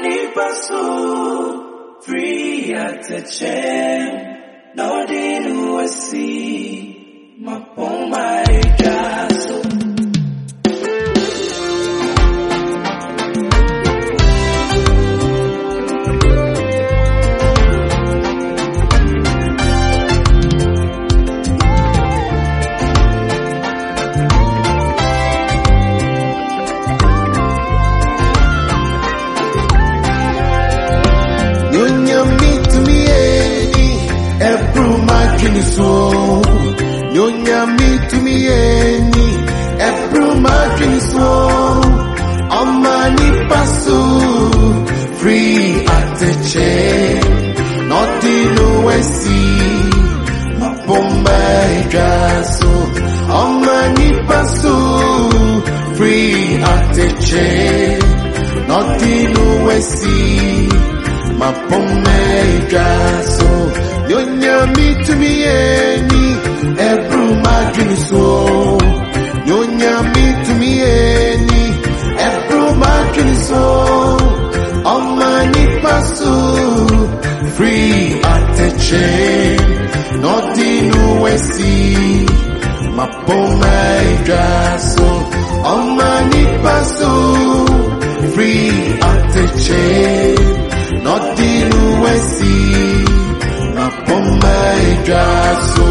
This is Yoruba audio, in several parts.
Free at the chain, no deal was see, my poor my castle. Nyonya mi to me any Ebru margin so Amani pasu free at the chain not in OSC Mapomba gaso Amani pasu free at the chain not in OSC Mapomba gaso Nyonya mi to me any Ebru margin so Nyonya mi to me any Ebru margin so Amani pasu free at the chain not in OSC Mapoma gaso Amani pasu free at the chain not in OSC Mapoma gaso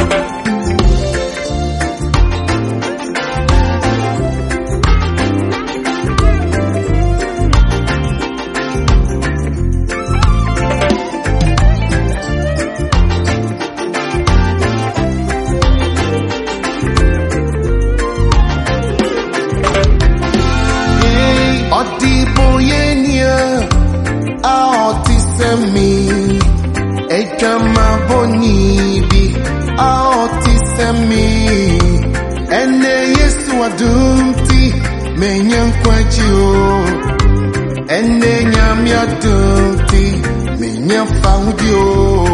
Echama bonibi autisemi ene Yesu adumti menyan kwachio ene nyami adumti menyan faudio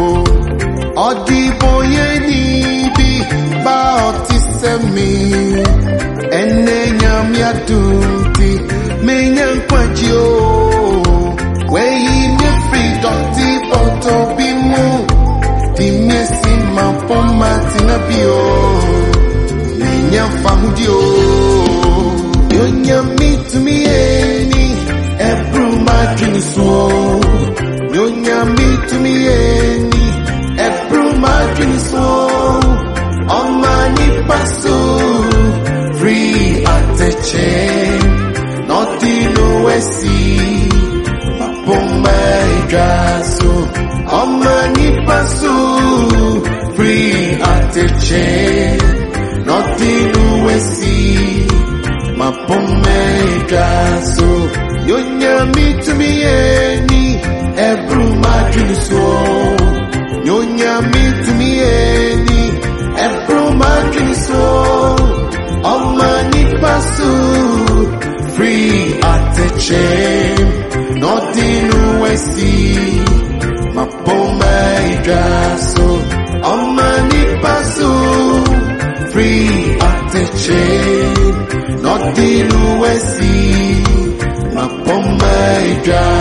odibo yenibi ba autisemi ene nyami adumti menyan kwachio wei me free doctor to be Timesi mapoma tinapio Nenya famudio Nyonya mi to me any Ebru margin so Nyonya mi to me any Ebru margin so Amani pasu free at the chain not in OSC Mapoma gaso Amani pasu free at the chain not in OSC Mapome gaso Nyonya mi to me any Ebru margin so Nyonya mi to me any Ebru margin so Amani pasu free at the chain not in OSC Mapoma gaso Amani pasu free at the chain not in OSC Mapoma gaso